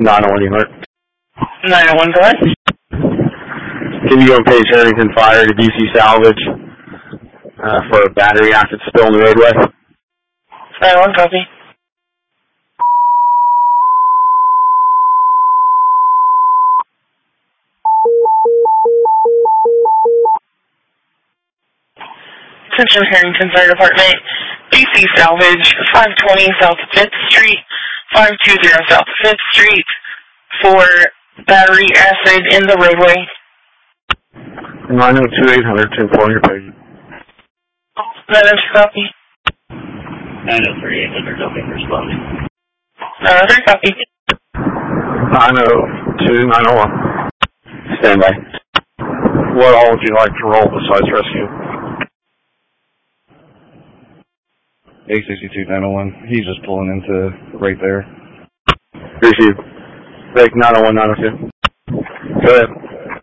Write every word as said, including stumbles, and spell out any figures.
nine oh one, you heard? nine oh one, go ahead. Can you go and page Harrington Fire to D C Salvage uh, for a battery acid spill on the roadway? nine oh one, copy. Attention Harrington Fire Department, D C Salvage, five twenty South fifth Street, five twenty South fifth Street, for battery acid in the roadway. nine oh two eight hundred to inform your page. nine oh two, copy. nine oh three eight hundred, copy, responding. nine oh three, copy. nine oh two nine oh one. Stand by. What all would you like to roll besides rescue? A sixty-two nine oh one. He's just pulling into right there. Receive. Break nine oh one nine oh two. Go ahead.